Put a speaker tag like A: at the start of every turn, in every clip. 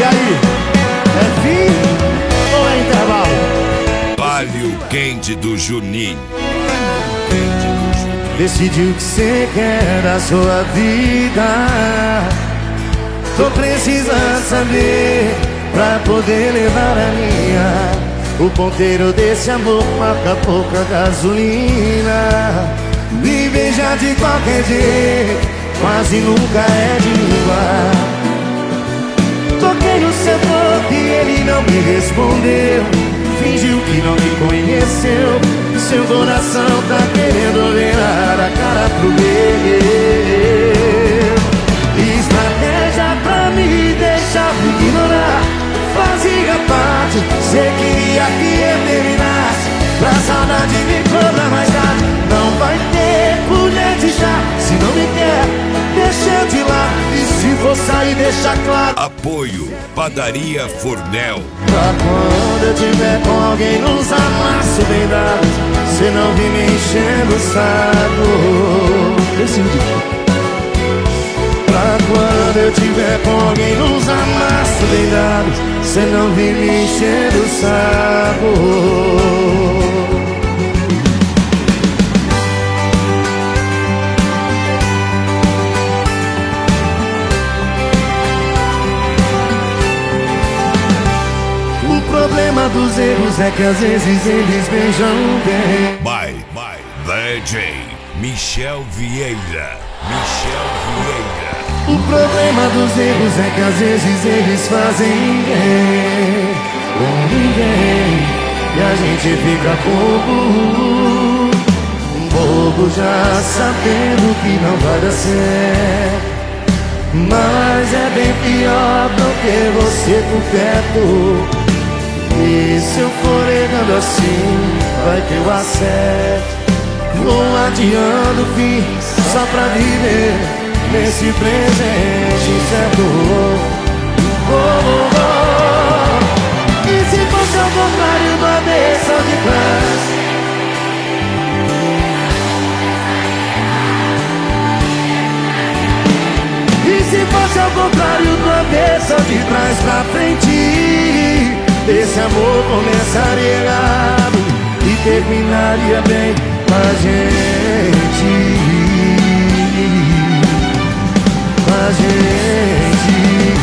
A: E aí, é fim ou é intervalo?
B: Palio quente do Juninho.
A: Decide o que você quer da sua vida. Tô precisando saber pra poder levar a minha. O ponteiro desse amor marca pouca gasolina. Me beijar de qualquer jeito quase nunca é de língua. Toquei no seu corpo e ele não me respondeu. Fingiu que não me conheceu. Seu coração tá querendo virar a cara pro meu. Estratégia pra me deixar me ignorar fazia parte. Cê queria que eu terminasse pra saudade me cobrar mais tarde. Não vai ter colher de chá. Se não me quer, deixa eu de lá. E se for sair, deixa claro.
B: Apoio Padaria Fornel.
A: Pra quando eu tiver com alguém nos amassos bem dados, cê não vem me enchendo o saco. Pra quando eu tiver com alguém nos amassos bem dados, cê não vem me enchendo o saco. O problema dos erros é que às vezes eles beijam bem.
B: By DJ Michel Vieira.
A: O problema dos erros é que às vezes eles fazem bem com ninguém. E a gente fica bobo já sabendo que não vai dar certo. Mas é bem pior do que você por perto. E se eu for errando assim, vai ter o acerto. Vou adiando o fim só pra viver nesse presente certo. E se fosse ao contrário do avesso de trás? E se fosse ao contrário do avesso de trás pra frente? Esse amor começaria errado e terminaria bem com a gente. Com a gente.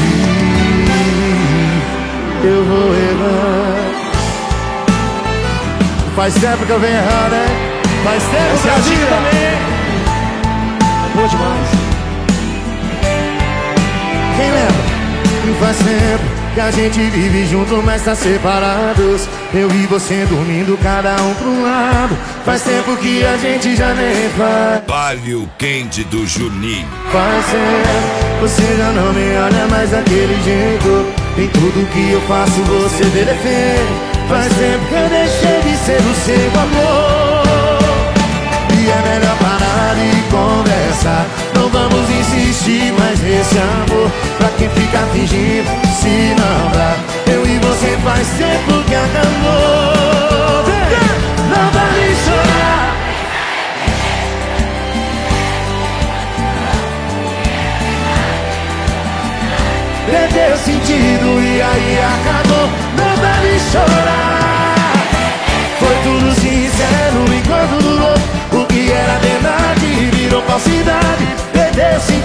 A: Eu vou errar. Faz tempo que eu venho errar, né? Faz tempo.
C: Essa é a dica também.
A: Boa demais. Quem lembra? Faz tempo que a gente vive junto, mas tá separados. Eu e você dormindo, cada um pro um lado. Faz tempo que a gente já nem faz.
B: Palio quente do Juninho.
A: Faz tempo, você já não me olha mais daquele jeito. Em tudo que eu faço você vê defeito. Faz tempo que eu deixei de ser o seu amor. E é melhor parar e conversar. Não vamos insistir mais nesse amor. Pra quem fica fingindo, se não dá. Eu e você faz tempo que acabou. Não vale chorar. Perdeu o sentido e aí acabou. Não vale chorar. Foi tudo sincero enquanto durou. O que era verdade virou falsidade. Perdeu o sentido.